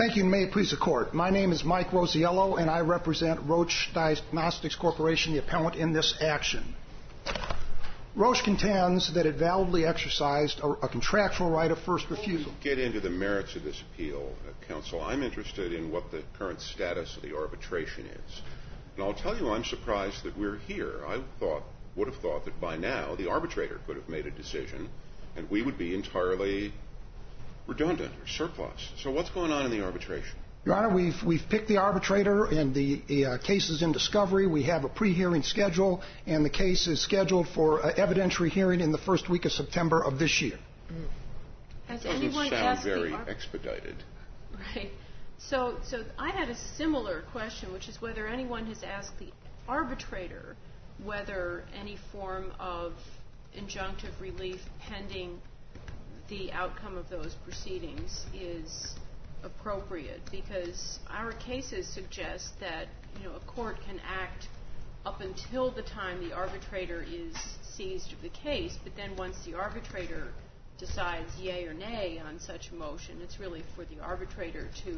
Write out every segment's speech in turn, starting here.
Thank you, and may it please the Court. My name is Mike Rosiello, and I represent Roche Diagnostics Corporation, the appellant in this action. Roche contends that it validly exercised a contractual right of first refusal. Before we get into the merits of this appeal, Counsel, I'm interested in what the current status of the arbitration is. And I'll tell you, I'm surprised that we're here. I would have thought that by now the arbitrator could have made a decision, and we would be entirely redundant or surplus. So what's going on in the arbitration? Your Honor, we've picked the arbitrator, and the case is in discovery. We have a pre-hearing schedule, and the case is scheduled for evidentiary hearing in the first week of September of this year. Has Doesn't anyone sound asked very expedited. Right. So I had a similar question, which is whether anyone has asked the arbitrator whether any form of injunctive relief pending the outcome of those proceedings is appropriate, because our cases suggest that a court can act up until the time the arbitrator is seized of the case, but then once the arbitrator decides yea or nay on such a motion, it's really for the arbitrator to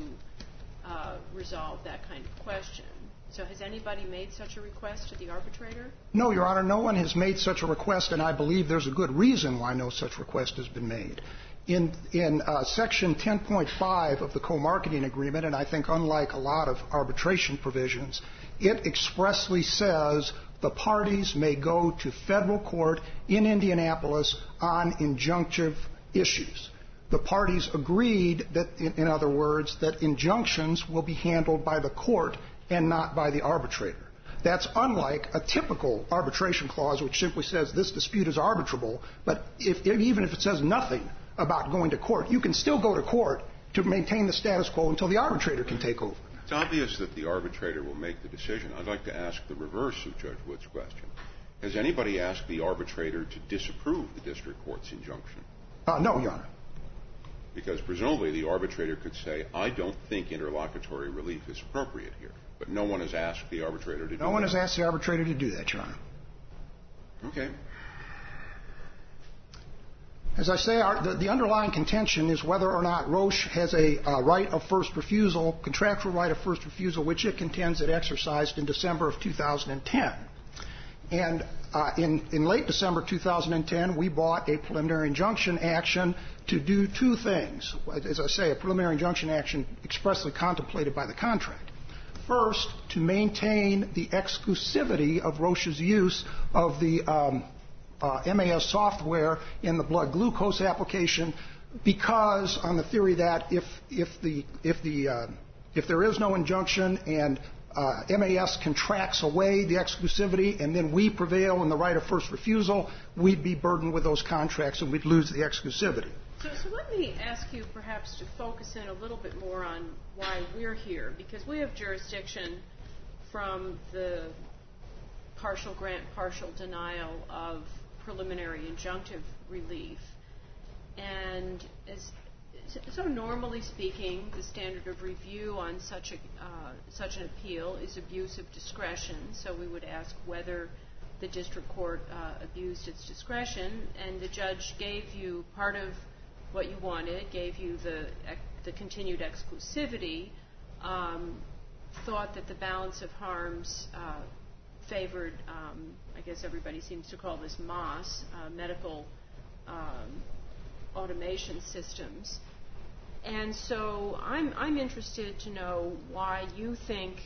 resolve that kind of question. So has anybody made such a request to the arbitrator? No, Your Honor, no one has made such a request, and I believe there's a good reason why no such request has been made. In Section 10.5 of the co-marketing agreement, and I think unlike a lot of arbitration provisions, it expressly says the parties may go to federal court in Indianapolis on injunctive issues. The parties agreed that, in other words, that injunctions will be handled by the court and not by the arbitrator. That's unlike a typical arbitration clause, which simply says this dispute is arbitrable, but even if it says nothing about going to court, you can still go to court to maintain the status quo until the arbitrator can take over. It's obvious that the arbitrator will make the decision. I'd like to ask the reverse of Judge Wood's question. Has anybody asked the arbitrator to disapprove the district court's injunction? No, Your Honor. Because presumably the arbitrator could say, I don't think interlocutory relief is appropriate here. But no one has asked the arbitrator to do that. No one has asked the arbitrator to do that, Your Honor. Okay. As I say, the underlying contention is whether or not Roche has a right of first refusal, contractual right of first refusal, which it contends it exercised in December of 2010. And in late December 2010, we brought a preliminary injunction action to do two things. As I say, a preliminary injunction action expressly contemplated by the contract. First, to maintain the exclusivity of Roche's use of the MAS software in the blood glucose application, because on the theory that if there is no injunction and MAS contracts away the exclusivity and then we prevail in the right of first refusal, we'd be burdened with those contracts and we'd lose the exclusivity. So let me ask you perhaps to focus in a little bit more on why we're here, because we have jurisdiction from the partial grant, partial denial of preliminary injunctive relief. And so normally speaking, the standard of review on such an appeal is abuse of discretion. So we would ask whether the district court abused its discretion, and the judge gave you part of what you wanted, gave you the continued exclusivity, thought that the balance of harms favored, I guess everybody seems to call this MOS, medical automation systems. And so I'm interested to know why you think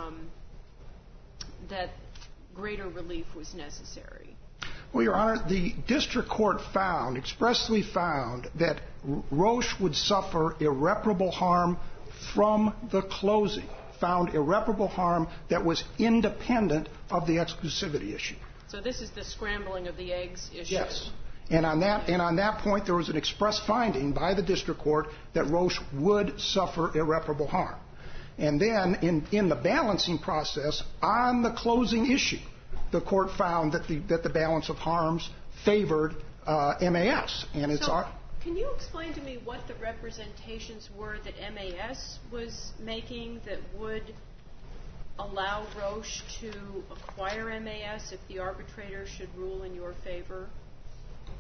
that greater relief was necessary. Well, Your Honor, the district court expressly found that Roche would suffer irreparable harm from the closing, found irreparable harm that was independent of the exclusivity issue. So this is the scrambling of the eggs issue. Yes. And on that point, there was an express finding by the district court that Roche would suffer irreparable harm. And then in the balancing process on the closing issue, the court found that the balance of harms favored MAS. And it's can you explain to me what the representations were that MAS was making that would allow Roche to acquire MAS if the arbitrator should rule in your favor?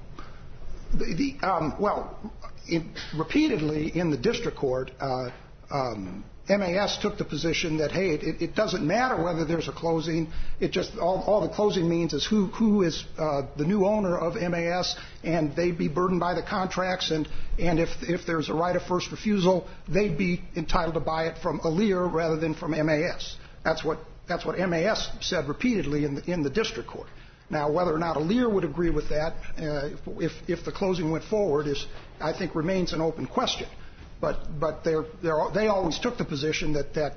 Repeatedly in the district court, MAS took the position that, hey, it doesn't matter whether there's a closing. It just all the closing means is who is the new owner of MAS, and they'd be burdened by the contracts. And if there's a right of first refusal, they'd be entitled to buy it from Alear rather than from MAS. That's what MAS said repeatedly in the district court. Now, whether or not Alear would agree with that, if the closing went forward, I think remains an open question. But they always took the position that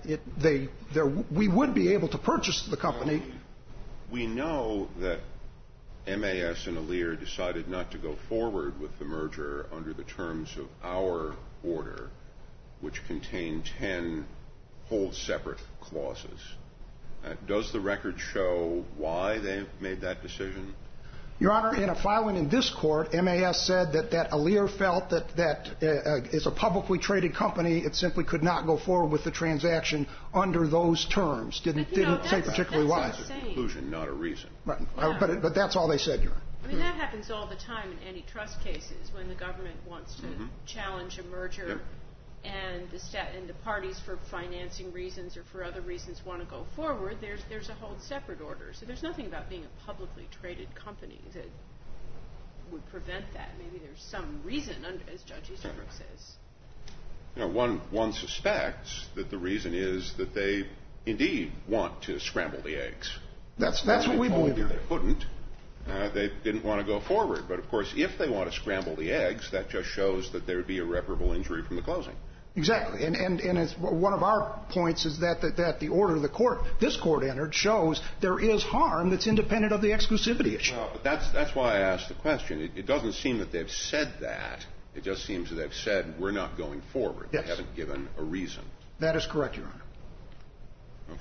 we would be able to purchase the company. We know that MAS and Alear decided not to go forward with the merger under the terms of our order, which contained 10 hold separate clauses. Does the record show why they made that decision? Your Honor, in a filing in this court, MAS said that Alear felt that as a publicly traded company, it simply could not go forward with the transaction under those terms. Didn't say particularly why. That's a conclusion, not a reason. Right. Yeah. But that's all they said, Your Honor. I mean, that happens all the time in antitrust cases when the government wants to challenge a merger. Yep. And the parties, for financing reasons or for other reasons, want to go forward, there's a hold separate order. So there's nothing about being a publicly traded company that would prevent that. Maybe there's some reason, as Judge Easterbrook says. One suspects that the reason is that they indeed want to scramble the eggs. That's what we believe. They couldn't. They didn't want to go forward. But, of course, if they want to scramble the eggs, that just shows that there would be irreparable injury from the closing. Exactly. And it's one of our points is that the order this court entered shows there is harm that's independent of the exclusivity issue. Well, but that's why I asked the question. It doesn't seem that they've said that. It just seems that they've said we're not going forward. Yes. They haven't given a reason. That is correct, Your Honor.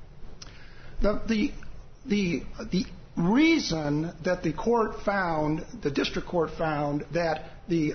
Okay. The reason that the district court found that the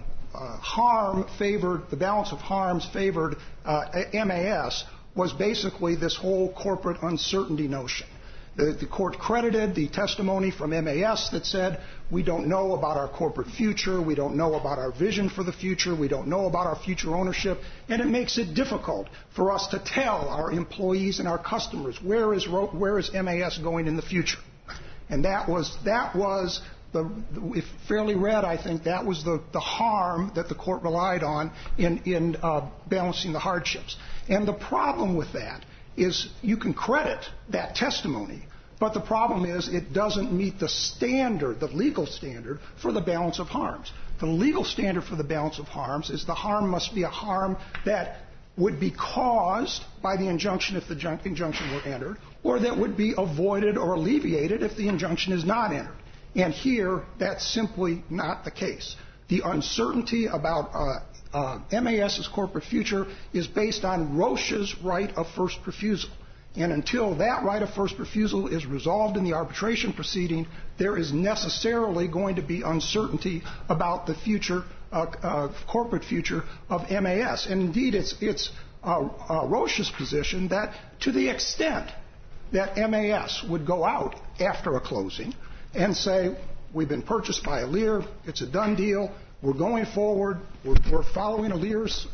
the balance of harms favored MAS was basically this whole corporate uncertainty notion. The court credited the testimony from MAS that said, we don't know about our corporate future, we don't know about our vision for the future, we don't know about our future ownership, and it makes it difficult for us to tell our employees and our customers where is MAS going in the future. And that was if fairly read, I think that was the harm that the court relied on in balancing the hardships. And the problem with that is you can credit that testimony, but the problem is it doesn't meet the standard, the legal standard, for the balance of harms. The legal standard for the balance of harms is the harm must be a harm that would be caused by the injunction if the injunction were entered, or that would be avoided or alleviated if the injunction is not entered. And here, that's simply not the case. The uncertainty about MAS's corporate future is based on Roche's right of first refusal. And until that right of first refusal is resolved in the arbitration proceeding, there is necessarily going to be uncertainty about the future, corporate future of MAS. And indeed, it's Roche's position that to the extent that MAS would go out after a closing and say, we've been purchased by Alear, it's a done deal, we're going forward, we're following Alear's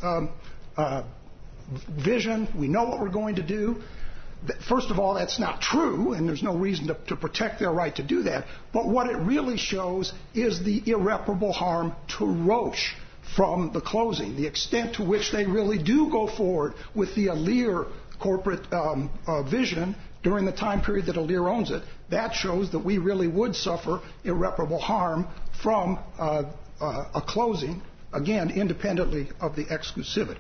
vision, we know what we're going to do. First of all, that's not true, and there's no reason to protect their right to do that. But what it really shows is the irreparable harm to Roche from the closing, the extent to which they really do go forward with the Alear corporate vision during the time period that Alear owns it. That shows that we really would suffer irreparable harm from a closing, again, independently of the exclusivity.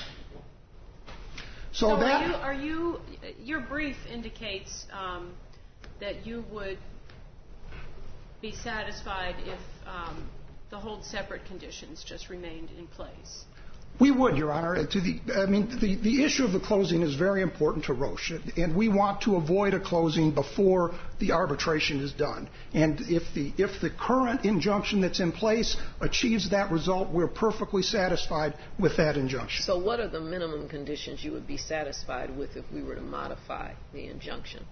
So that your brief indicates that you would be satisfied if the hold separate conditions just remained in place. We would, Your Honor. The issue of the closing is very important to Roche, and we want to avoid a closing before the arbitration is done. And if the current injunction that's in place achieves that result, we're perfectly satisfied with that injunction. So what are the minimum conditions you would be satisfied with if we were to modify the injunction?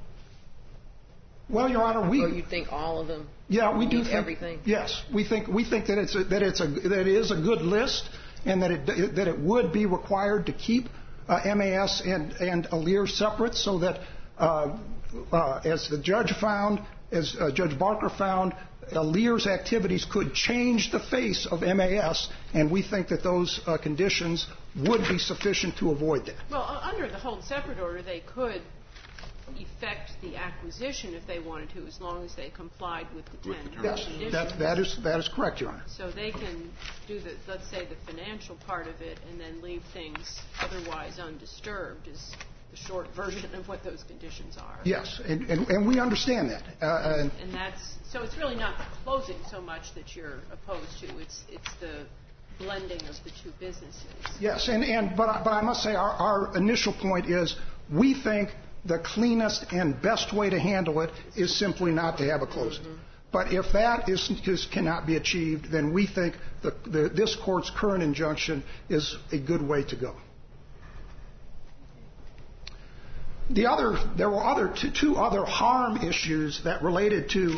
Well, Your Honor, Or you think all of them? Yeah, we do think everything. Yes, we think that it is a good list. and that it would be required to keep MAS and Alere separate, so that, as the judge found, as Judge Barker found, Alere's activities could change the face of MAS, and we think that those conditions would be sufficient to avoid that. Well, under the hold separate order, they could effect the acquisition if they wanted to, as long as they complied with the 10 conditions. That is correct, Your Honor. So they can do the, let's say, the financial part of it, and then leave things otherwise undisturbed, is the short version of what those conditions are. Yes, and we understand that. And that's, so it's really not the closing so much that you're opposed to. It's the blending of the two businesses. Yes, but I must say our initial point is we think the cleanest and best way to handle it is simply not to have a closing. Mm-hmm. But if that cannot be achieved, then we think this Court's current injunction is a good way to go. There were two other harm issues that related to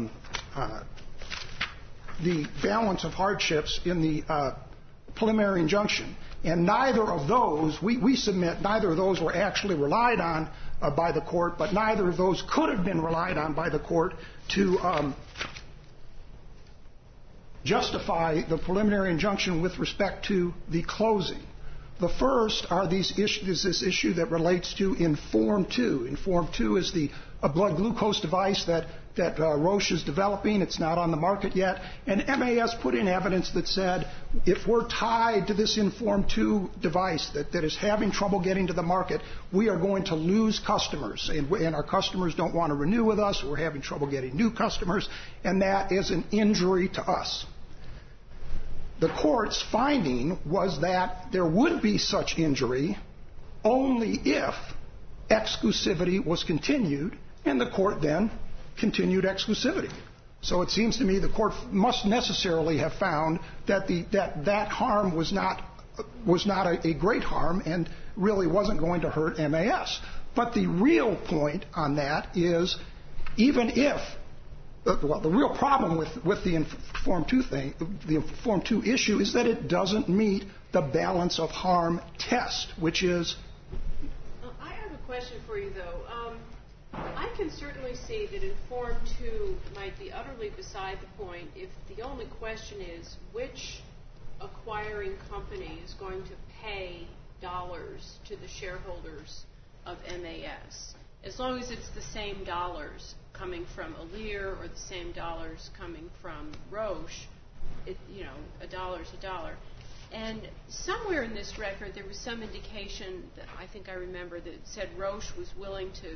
the balance of hardships in the preliminary injunction, and neither of those, we submit, neither of those were actually relied on by the Court, but neither of those could have been relied on by the Court to justify the preliminary injunction with respect to the closing. The first are this issue that relates to Inform 2. Inform 2 is a blood glucose device that Roche is developing. It's not on the market yet. And MAS put in evidence that said if we're tied to this Inform 2 device that is having trouble getting to the market, we are going to lose customers. And our customers don't want to renew with us. We're having trouble getting new customers. And that is an injury to us. The Court's finding was that there would be such injury only if exclusivity was continued, and the Court then continued exclusivity. So it seems to me the Court must necessarily have found that that harm was not a great harm and really wasn't going to hurt MAS. But the real point on that is, even if the real problem with the Inform 2 thing, the Inform 2 issue, is that it doesn't meet the balance of harm test, which is. I have a question for you, though. I can certainly see that Inform 2 might be utterly beside the point if the only question is which acquiring company is going to pay dollars to the shareholders of MAS. As long as it's the same dollars coming from Alere or the same dollars coming from Roche, a dollar's a dollar. And somewhere in this record there was some indication that I think I remember that said Roche was willing to,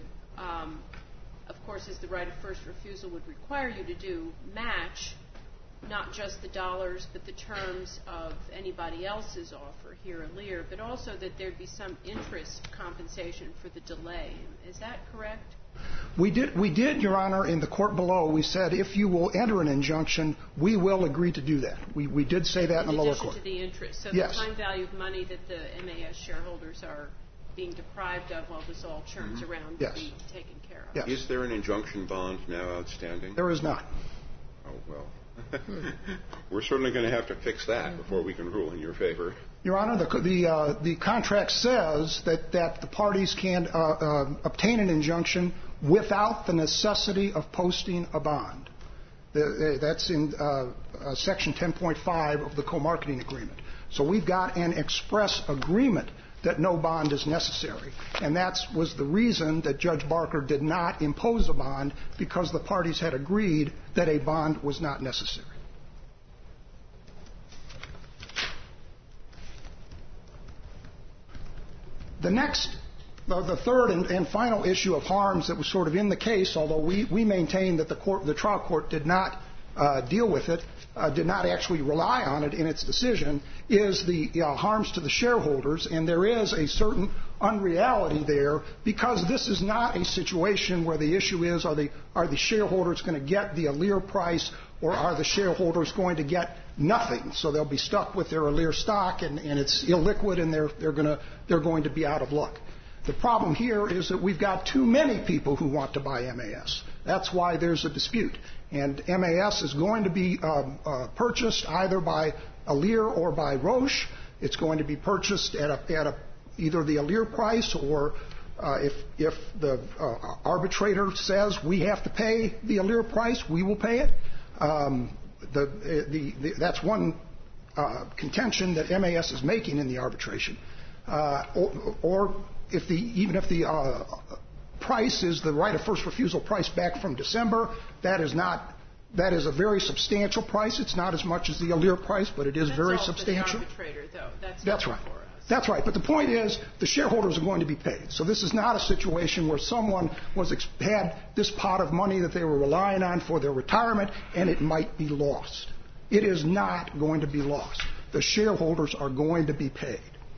of course, as the right of first refusal would require you to do, match not just the dollars but the terms of anybody else's offer here at Alere, but also that there'd be some interest compensation for the delay. Is that correct? We did, Your Honor, in the court below. We said if you will enter an injunction, we will agree to do that. We did say that in the lower court. In addition to the interest. So yes. The time value of money that the MAS shareholders are being deprived of while this all churns around will be taken care of. Yes. Is there an injunction bond now outstanding? There is not. Oh, well. We're certainly going to have to fix that before we can rule in your favor. Your Honor, the contract says that the parties can obtain an injunction without the necessity of posting a bond. That's in Section 10.5 of the co-marketing agreement. So we've got an express agreement that no bond is necessary. And that was the reason that Judge Barker did not impose a bond, because the parties had agreed that a bond was not necessary. The third and final issue of harms that was sort of in the case, although we maintain that the trial court did not deal with it, did not actually rely on it in its decision, is the harms to the shareholders. And there is a certain unreality there, because this is not a situation where the issue is, are the shareholders going to get the Alere price, or are the shareholders going to get nothing? So they'll be stuck with their Alere stock, and it's illiquid, and they're going to be out of luck. The problem here is that we've got too many people who want to buy MAS. That's why there's a dispute. And MAS is going to be purchased either by Alere or by Roche. It's going to be purchased at either the allure price or if the arbitrator says we have to pay the allure price, we will pay it. That's one contention that MAS is making in the arbitration. Or even if the price is the right of first refusal price back from December, that is a very substantial price. It's not as much as the allure price, but it is very substantial. That's all for the arbitrator, though. That's right. That's right. But the point is, the shareholders are going to be paid. So this is not a situation where someone had this pot of money that they were relying on for their retirement and it might be lost. It is not going to be lost. The shareholders are going to be paid.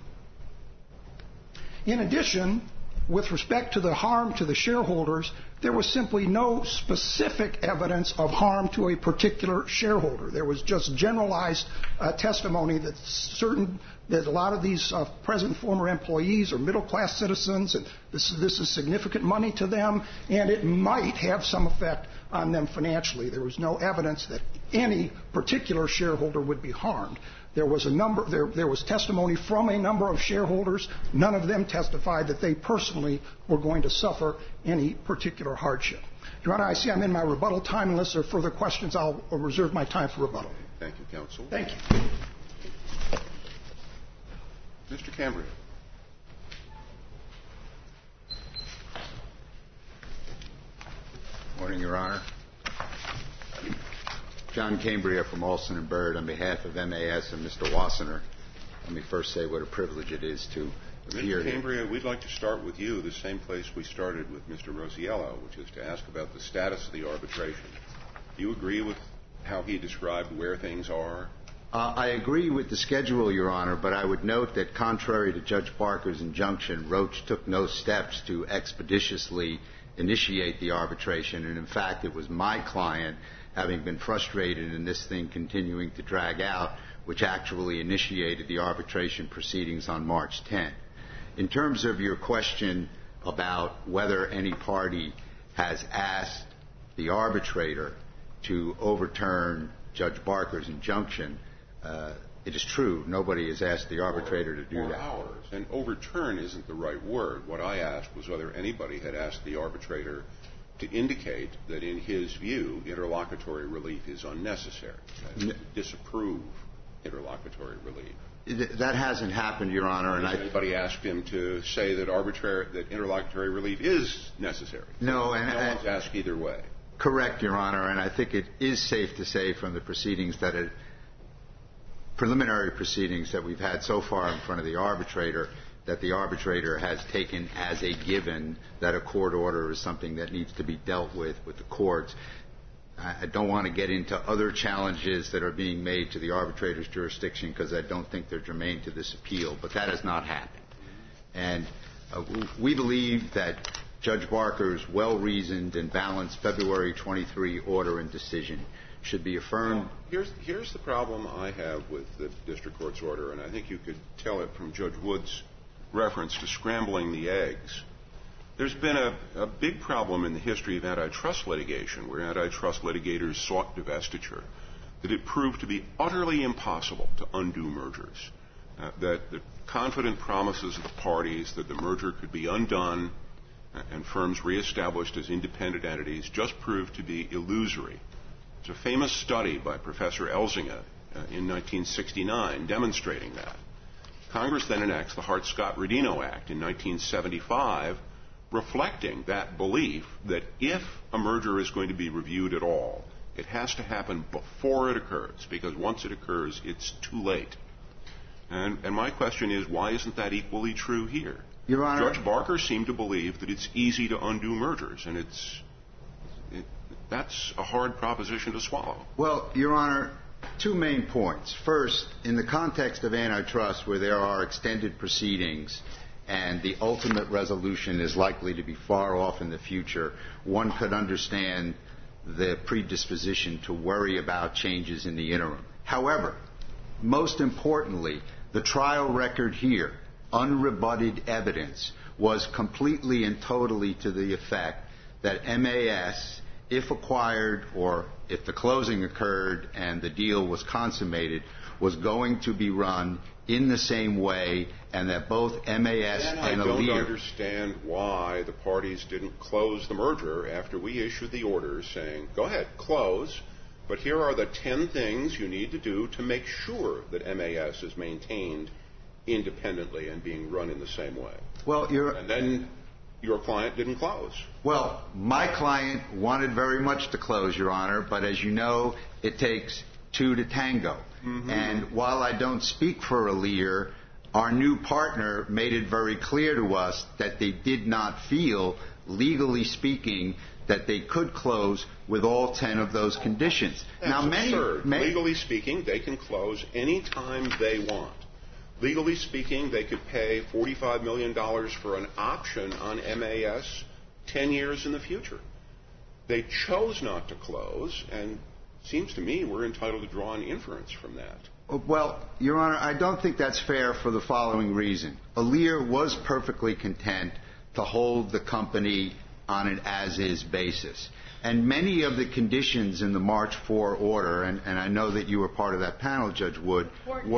In addition, with respect to the harm to the shareholders, there was simply no specific evidence of harm to a particular shareholder. There was just generalized testimony that a lot of these present and former employees are middle-class citizens, and this is significant money to them, and it might have some effect on them financially. There was no evidence that any particular shareholder would be harmed. There was testimony from a number of shareholders. None of them testified that they personally were going to suffer any particular hardship. Your Honor, I see I'm in my rebuttal time. Unless there are further questions, I'll reserve my time for rebuttal. Thank you, counsel. Thank you. Mr. Cambria. Morning, Your Honor. John Cambria from Alston & Bird on behalf of MAS and Mr. Wassenaar. Let me first say what a privilege it is to appear Mr. Cambria, we'd like to start with you, the same place we started with Mr. Rosiello, which is to ask about the status of the arbitration. Do you agree with how he described where things are? I agree with the schedule, Your Honor, but I would note that contrary to Judge Barker's injunction, Roach took no steps to expeditiously initiate the arbitration, and in fact it was my client, having been frustrated in this thing continuing to drag out, which actually initiated the arbitration proceedings on March 10. In terms of your question about whether any party has asked the arbitrator to overturn Judge Barker's injunction, it is true. Nobody has asked the arbitrator to do that. Ours. And overturn isn't the right word. What I asked was whether anybody had asked the arbitrator to indicate that, in his view, interlocutory relief is unnecessary, to disapprove interlocutory relief. That hasn't happened, Your Honor. Has anybody asked him to say that interlocutory relief is necessary? No. No one's asked either way. Correct, Your Honor, and I think it is safe to say from the preliminary proceedings that we've had so far in front of the arbitrator that the arbitrator has taken as a given that a court order is something that needs to be dealt with the courts. I don't want to get into other challenges that are being made to the arbitrator's jurisdiction because I don't think they're germane to this appeal, but that has not happened. And we believe that Judge Barker's well-reasoned and balanced February 23 order and decision should be affirmed. Here's the problem I have with the district court's order, and I think you could tell it from Judge Wood's reference to scrambling the eggs. There's been a big problem in the history of antitrust litigation where antitrust litigators sought divestiture, that it proved to be utterly impossible to undo mergers, that the confident promises of the parties that the merger could be undone and firms reestablished as independent entities just proved to be illusory. There's a famous study by Professor Elzinga in 1969 demonstrating that. Congress then enacts the Hart-Scott-Rodino Act in 1975, reflecting that belief that if a merger is going to be reviewed at all, it has to happen before it occurs, because once it occurs, it's too late. And my question is, why isn't that equally true here? Your Honor, Judge Barker seemed to believe that it's easy to undo mergers, and that's a hard proposition to swallow. Well, Your Honor, two main points. First, in the context of antitrust where there are extended proceedings and the ultimate resolution is likely to be far off in the future, one could understand the predisposition to worry about changes in the interim. However, most importantly, the trial record here, unrebutted evidence, was completely and totally to the effect that MAS, if acquired or if the closing occurred and the deal was consummated, was going to be run in the same way, and that both MAS and I don't Alir... understand why the parties didn't close the merger after we issued the orders saying, go ahead, close, but here are the 10 things you need to do to make sure that MAS is maintained independently and being run in the same way. And then your client didn't close. Well, my client wanted very much to close, Your Honor, but as you know, it takes two to tango. Mm-hmm. And while I don't speak for Alir, our new partner made it very clear to us that they did not feel, legally speaking, that they could close with all 10 of those conditions. That's absurd. Legally speaking, they can close any time they want. Legally speaking, they could pay $45 million for an option on MAS 10 years in the future. They chose not to close, and it seems to me we're entitled to draw an inference from that. Well, Your Honor, I don't think that's fair for the following reason. Alir was perfectly content to hold the company on an as-is basis. And many of the conditions in the March 4 order, and I know that you were part of that panel, Judge Wood,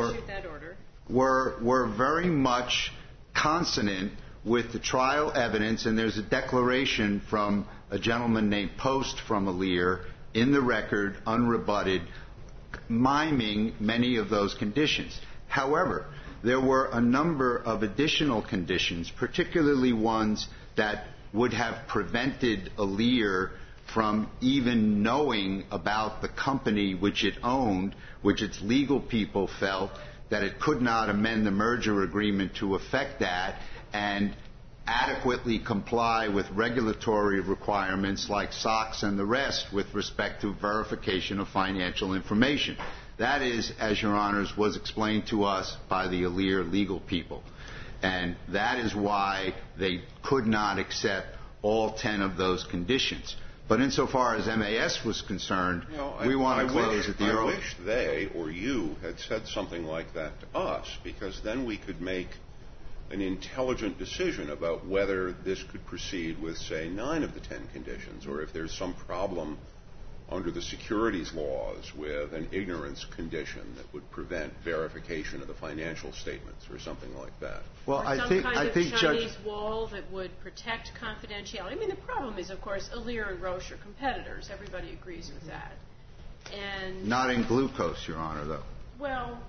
were very much consonant with the trial evidence, and there's a declaration from a gentleman named Post from Alir in the record, unrebutted, miming many of those conditions. However, there were a number of additional conditions, particularly ones that would have prevented Alir from even knowing about the company which it owned, which its legal people felt that it could not amend the merger agreement to affect that and adequately comply with regulatory requirements like SOX and the rest with respect to verification of financial information. That is, as Your Honors, was explained to us by the Alir legal people. And that is why they could not accept all 10 of those conditions. But insofar as MAS was concerned, we want to close at the early... I wish they or you had said something like that to us, because then we could make an intelligent decision about whether this could proceed with, say, 9 of the 10 conditions, or if there's some problem under the securities laws with an ignorance condition that would prevent verification of the financial statements or something like that. Well, I think Chinese wall that would protect confidentiality. I mean, the problem is, of course, Alir and Roche are competitors. Everybody agrees with that. And not in glucose, Your Honor, though. Well,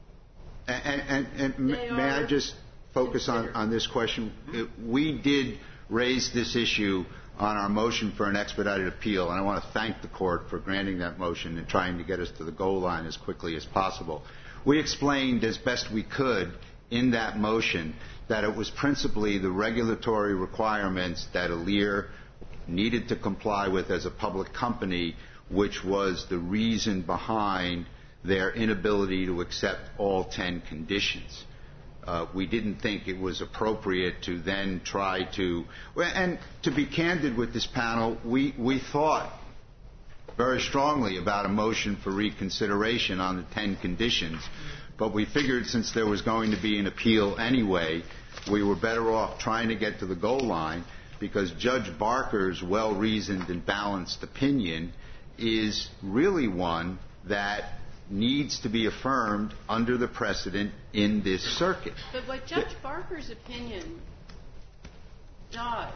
and may I just focus on this question? We did raise this issue on our motion for an expedited appeal, and I want to thank the Court for granting that motion and trying to get us to the goal line as quickly as possible. We explained as best we could in that motion that it was principally the regulatory requirements that Alir needed to comply with as a public company, which was the reason behind their inability to accept all 10 conditions. We didn't think it was appropriate to then try to... And to be candid with this panel, we thought very strongly about a motion for reconsideration on the 10 conditions, but we figured since there was going to be an appeal anyway, we were better off trying to get to the goal line, because Judge Barker's well-reasoned and balanced opinion is really one that needs to be affirmed under the precedent in this circuit. But what Judge Barker's opinion does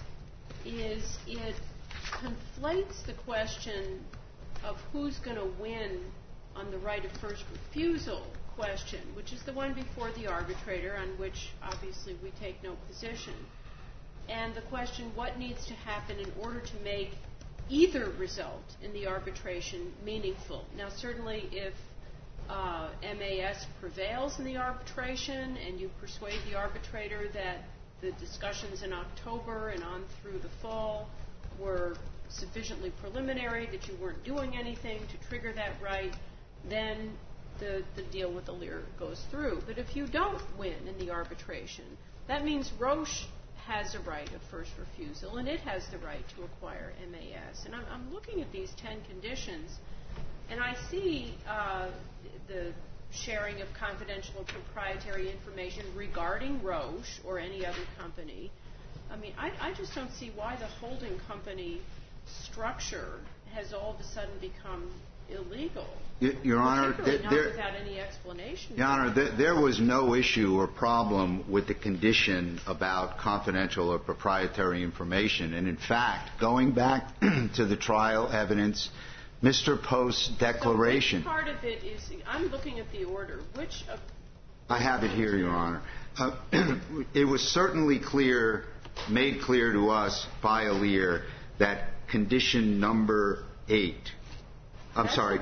is it conflates the question of who's going to win on the right of first refusal question, which is the one before the arbitrator, on which obviously we take no position, and the question what needs to happen in order to make either result in the arbitration meaningful. Now, certainly if MAS prevails in the arbitration and you persuade the arbitrator that the discussions in October and on through the fall were sufficiently preliminary, that you weren't doing anything to trigger that right, then the deal with Alir goes through. But if you don't win in the arbitration, that means Roche has a right of first refusal, and it has the right to acquire MAS. And I'm looking at these 10 conditions, and I see the sharing of confidential or proprietary information regarding Roche or any other company. I mean, I just don't see why the holding company structure has all of a sudden become illegal. Your Honor, Particularly not without any explanation. Your Honor, there was no issue or problem with the condition about confidential or proprietary information. And in fact, going back to the trial evidence, Mr. Post's declaration. So which part of it is, I'm looking at the order. I have it here, Your Honor. It was certainly made clear to us by Alir that condition number 8. I'm sorry,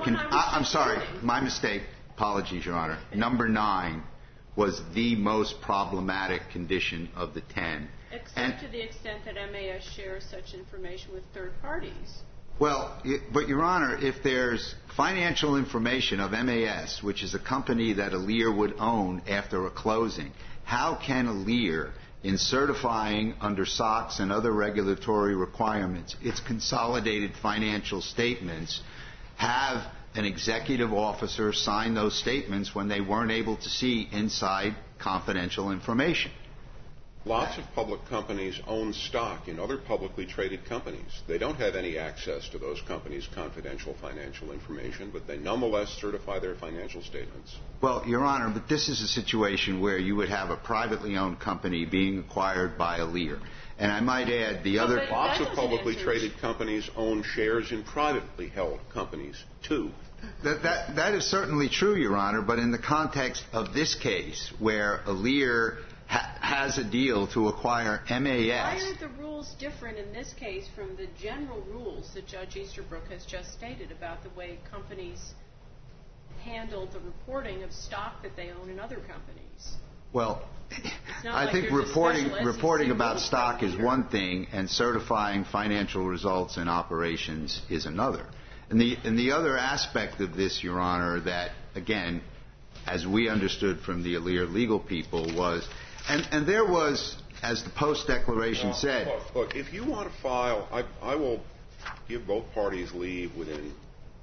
my mistake. Apologies, Your Honor. Number 9 was the most problematic condition of the 10. Except to the extent that MAS shares such information with third parties. Well, but Your Honor, if there's financial information of MAS, which is a company that Alir would own after a closing, how can Alir, in certifying under SOX and other regulatory requirements, its consolidated financial statements, have an executive officer sign those statements when they weren't able to see inside confidential information? Lots of public companies own stock in other publicly traded companies. They don't have any access to those companies' confidential financial information, but they nonetheless certify their financial statements. Well, Your Honor, but this is a situation where you would have a privately owned company being acquired by Alir. And I might add Lots of publicly traded companies own shares in privately held companies, too. That is certainly true, Your Honor, but in the context of this case, where Alir has a deal to acquire MAS. Why are the rules different in this case from the general rules that Judge Easterbrook has just stated about the way companies handle the reporting of stock that they own in other companies? Well, I think reporting about stock is one thing, and certifying financial results and operations is another. And the other aspect of this, Your Honor, that, again, as we understood from the Alir legal people, was, and there was, as the Post declaration said. Look, if you want to file, I will give both parties leave within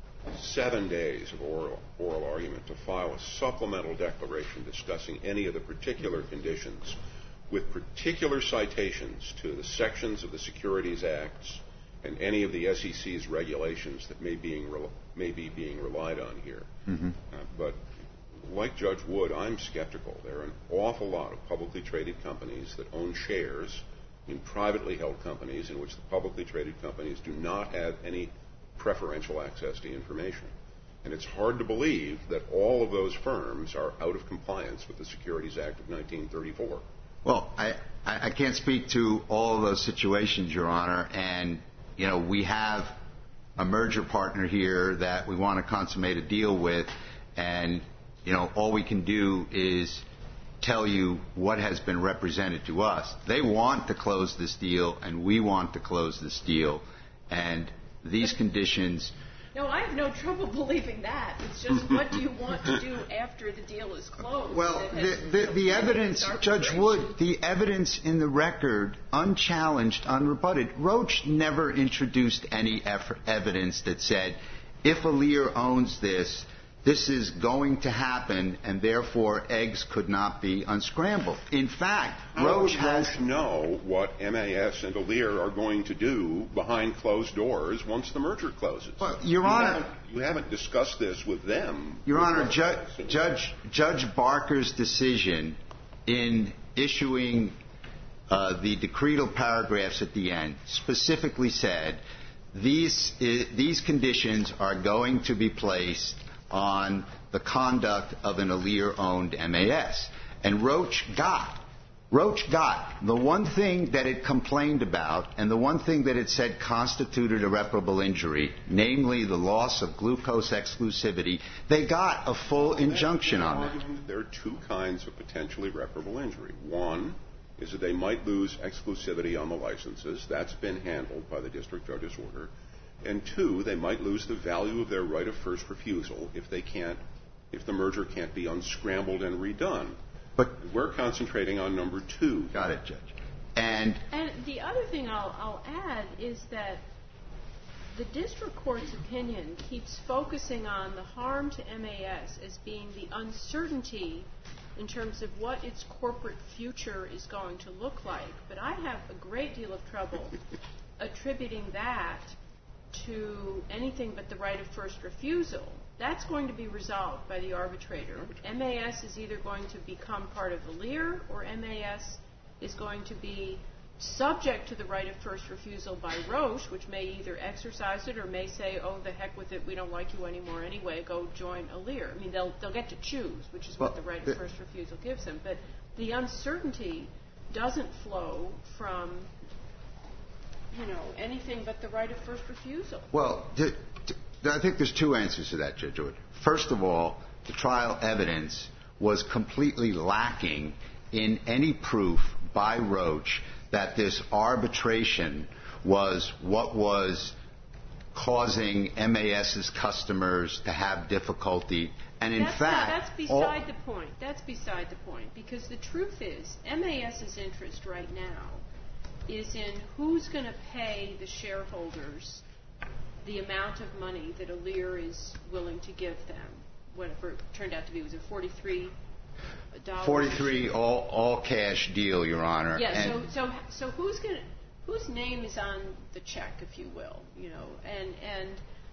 7 days of oral argument to file a supplemental declaration discussing any of the particular conditions with particular citations to the sections of the Securities Acts and any of the SEC's regulations that may be being relied on here. Mm-hmm. But like Judge Wood, I'm skeptical. There are an awful lot of publicly traded companies that own shares in privately held companies in which the publicly traded companies do not have any preferential access to information. And it's hard to believe that all of those firms are out of compliance with the Securities Act of 1934. Well, I can't speak to all of those situations, Your Honor, and, we have a merger partner here that we want to consummate a deal with, and, all we can do is tell you what has been represented to us. They want to close this deal, and we want to close this deal, and these conditions. No, I have no trouble believing that. It's just, what do you want to do after the deal is closed? Well, the evidence, Judge Wood, the evidence in the record, unchallenged, unrebutted, Roach never introduced any evidence that said, if Alir owns this, this is going to happen, and therefore eggs could not be unscrambled. In fact, Roach know what MAS and Alir are going to do behind closed doors once the merger closes. Well, Your Honor, you haven't discussed this with them. Your Honor, Judge Barker's decision in issuing the decretal paragraphs at the end specifically said these conditions are going to be placed on the conduct of an Alir-owned MAS. And Roach got the one thing that it complained about and the one thing that it said constituted irreparable injury, namely the loss of glucose exclusivity. They got a full injunction on that. There are two kinds of potential irreparable injury. One is that they might lose exclusivity on the licenses. That's been handled by the district judge's order. And two, they might lose the value of their right of first refusal if the merger can't be unscrambled and redone. But we're concentrating on number 2. Got it, Judge. And the other thing I'll add is that the district court's opinion keeps focusing on the harm to MAS as being the uncertainty in terms of what its corporate future is going to look like. But I have a great deal of trouble attributing that to anything but the right of first refusal, that's going to be resolved by the arbitrator. MAS is either going to become part of the Lear, or MAS is going to be subject to the right of first refusal by Roche, which may either exercise it or may say, oh, the heck with it, we don't like you anymore anyway, go join a Lear. I mean, they'll get to choose, which is what the right of first refusal gives them. But the uncertainty doesn't flow from, anything but the right of first refusal. Well, I think there's two answers to that, Judge Wood. First of all, the trial evidence was completely lacking in any proof by Roche that this arbitration was what was causing MAS's customers to have difficulty. And in fact, that's beside the point. That's beside the point, because the truth is, MAS's interest right now is in who's going to pay the shareholders the amount of money that a Lear is willing to give them. Whatever it turned out to be, was it $43? 43 all cash deal, Your Honor. Yeah. So whose name is on the check, if you will, and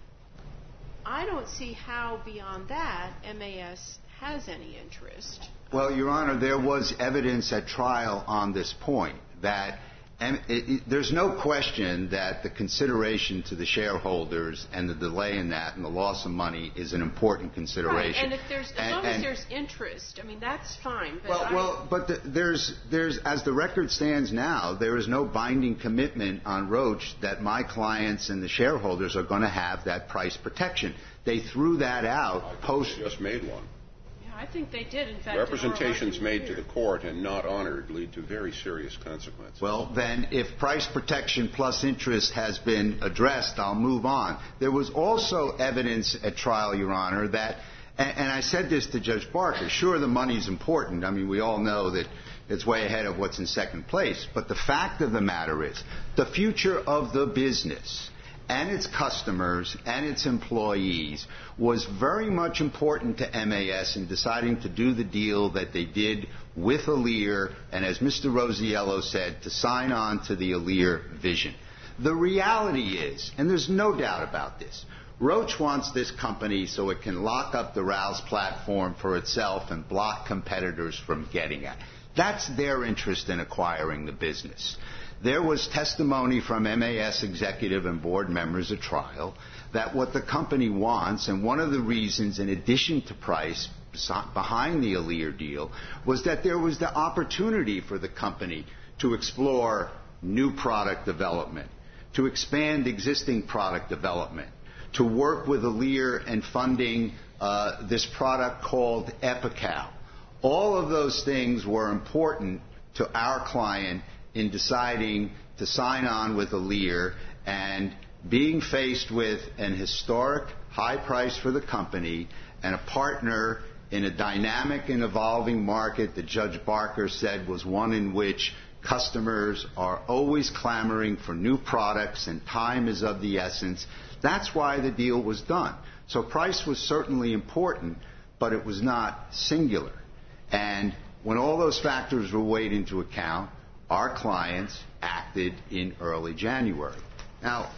I don't see how beyond that MAS has any interest. Well, Your Honor, there was evidence at trial on this point that there's no question that the consideration to the shareholders and the delay in that and the loss of money is an important consideration. Right, and as long as there's interest, I mean, that's fine. But there's as the record stands now, there is no binding commitment on Roche that my clients and the shareholders are going to have that price protection. They threw that out post. They just made one. I think they did, in fact. Representations made to the court and not honored lead to very serious consequences. Well, then, if price protection plus interest has been addressed, I'll move on. There was also evidence at trial, Your Honor, that, and I said this to Judge Barker, sure, the money's important. I mean, we all know that it's way ahead of what's in second place. But the fact of the matter is, the future of the business and its customers and its employees was very much important to MAS in deciding to do the deal that they did with Alear, and as Mr. Rosiello said, to sign on to the Alear vision. The reality is, and there's no doubt about this, Roche wants this company so it can lock up the Rouse platform for itself and block competitors from getting it. That's their interest in acquiring the business. There was testimony from MAS executive and board members at trial that what the company wants, and one of the reasons in addition to price behind the Alear deal, was that there was the opportunity for the company to explore new product development, to expand existing product development, to work with Alear and funding this product called Epical. All of those things were important to our client in deciding to sign on with Alear, and being faced with an historic high price for the company and a partner in a dynamic and evolving market that Judge Barker said was one in which customers are always clamoring for new products and time is of the essence. That's why the deal was done. So price was certainly important, but it was not singular. And when all those factors were weighed into account, our clients acted in early January. Now,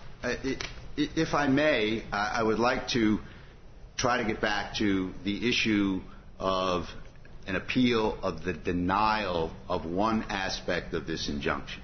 if I may, I would like to try to get back to the issue of an appeal of the denial of one aspect of this injunction.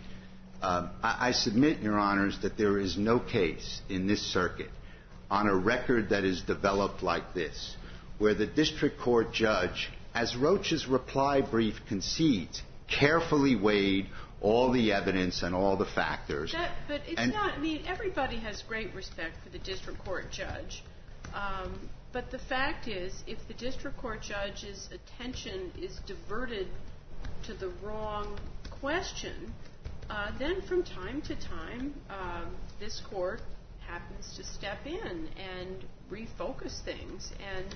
I submit, Your Honors, that there is no case in this circuit on a record that is developed like this, where the district court judge, as Roche's reply brief concedes, carefully weighed all the evidence and all the factors. But it's not, I mean, everybody has great respect for the district court judge. But the fact is, if the district court judge's attention is diverted to the wrong question, then from time to time, this court happens to step in and refocus things.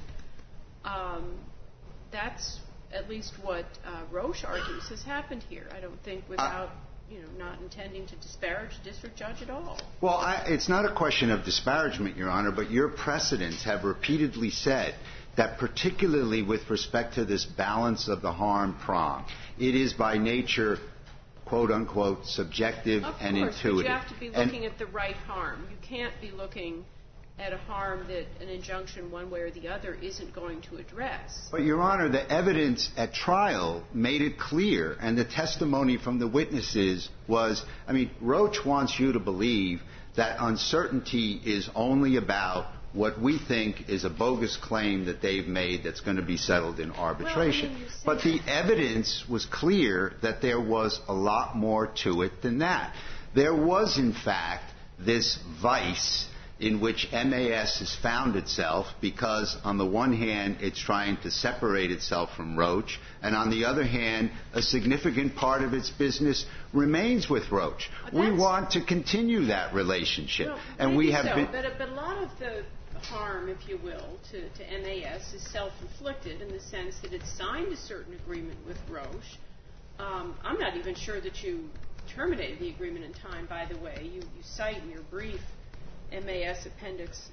And that's at least what Roche argues has happened here. I don't think without, not intending to disparage the district judge at all. Well, it's not a question of disparagement, Your Honor, but your precedents have repeatedly said that particularly with respect to this balance of the harm prong, it is by nature quote-unquote subjective and intuitive. Of course, but you have to be looking at the right harm. You can't be looking at a harm that an injunction one way or the other isn't going to address. But, Your Honor, the evidence at trial made it clear, and the testimony from the witnesses was, Roach wants you to believe that uncertainty is only about what we think is a bogus claim that they've made that's going to be settled in arbitration. But the evidence was clear that there was a lot more to it than that. There was, in fact, this vice in which MAS has found itself because, on the one hand, it's trying to separate itself from Roach, and on the other hand, a significant part of its business remains with Roach. We want to continue that relationship. Well, and we have been... But a lot of the harm, if you will, to MAS is self-inflicted in the sense that it signed a certain agreement with Roche. I'm not even sure that you terminated the agreement in time, by the way. You cite in your brief MAS Appendix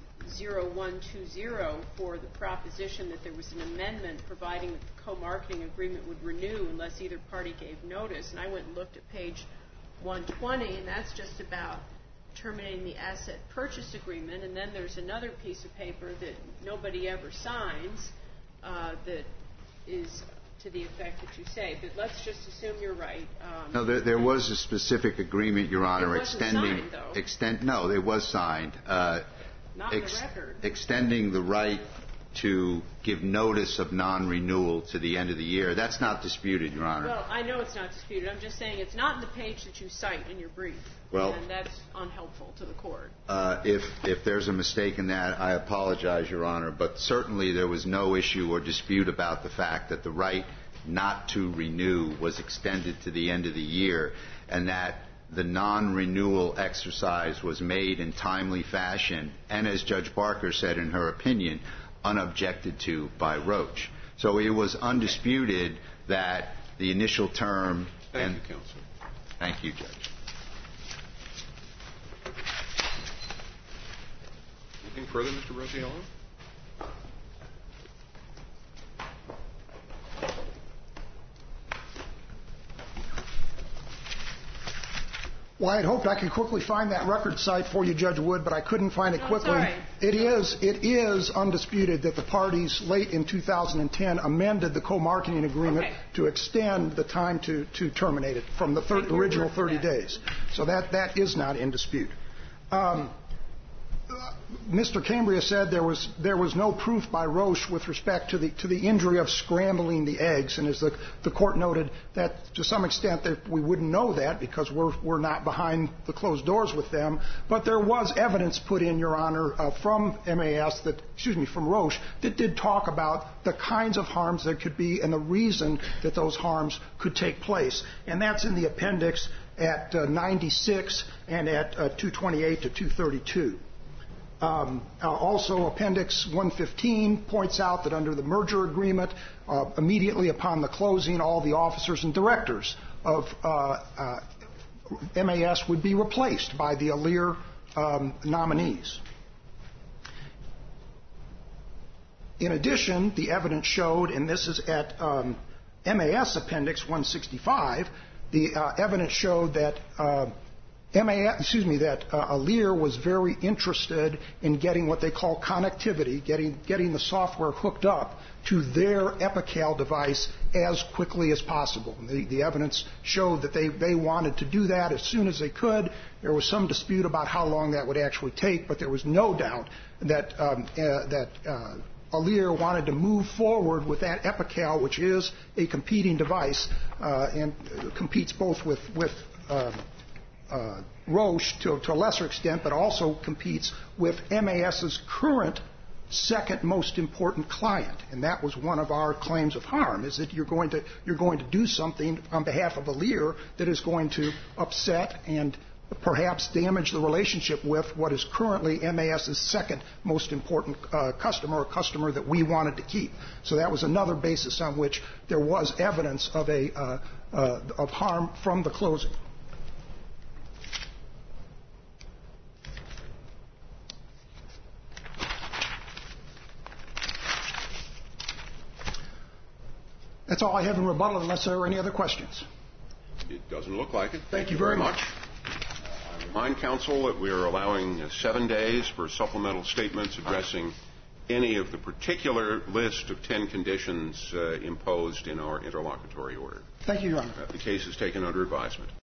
0120 for the proposition that there was an amendment providing that the co-marketing agreement would renew unless either party gave notice. And I went and looked at page 120, and that's just about terminating the asset purchase agreement. And then there's another piece of paper that nobody ever signs that is to the effect that you say. But let's just assume you're right. No, there was a specific agreement, Your Honor, it wasn't signed, though. No, it was signed. Not the record. Extending the right to give notice of non-renewal to the end of the year. That's not disputed, Your Honor. Well, I know it's not disputed. I'm just saying it's not in the page that you cite in your brief. Well, and that's unhelpful to the court. If there's a mistake in that, I apologize, Your Honor. But certainly there was no issue or dispute about the fact that the right not to renew was extended to the end of the year, and that the non-renewal exercise was made in timely fashion, and as Judge Barker said in her opinion, unobjected to by Roach. So it was undisputed that the initial term... Thank you, Counsel. Thank you, Judge. Anything further, Mr. Rosiello? Well, I had hoped I could quickly find that record site for you, Judge Wood, but I couldn't find it quickly. It is undisputed that the parties late in 2010 amended the co-marketing agreement to extend the time to terminate it from the original 30 days. So that is not in dispute. Mr. Cambria said there was no proof by Roche with respect to the injury of scrambling the eggs, and as the court noted, that to some extent that we wouldn't know that because we're not behind the closed doors with them. But there was evidence put in, Your Honor, from Roche that did talk about the kinds of harms there could be and the reason that those harms could take place, and that's in the appendix at 96 and at 228 to 232. Also, Appendix 115 points out that under the merger agreement, immediately upon the closing, all the officers and directors of MAS would be replaced by the Alere nominees. In addition, the evidence showed, and this is at MAS Appendix 165, the evidence showed that Alere was very interested in getting what they call connectivity, getting the software hooked up to their Epical device as quickly as possible. The evidence showed that they wanted to do that as soon as they could. There was some dispute about how long that would actually take, but there was no doubt that Alere wanted to move forward with that Epical, which is a competing device and competes both with Roche to a lesser extent, but also competes with MAS's current second most important client, and that was one of our claims of harm, is that you're going to do something on behalf of Alere that is going to upset and perhaps damage the relationship with what is currently MAS's second most important customer, a customer that we wanted to keep. So that was another basis on which there was evidence of of harm from the closing. That's all I have in rebuttal, unless there are any other questions. It doesn't look like it. Thank you very much. I remind counsel that we are allowing 7 days for supplemental statements addressing any of the particular list of 10 conditions imposed in our interlocutory order. Thank you, Your Honor. The case is taken under advisement.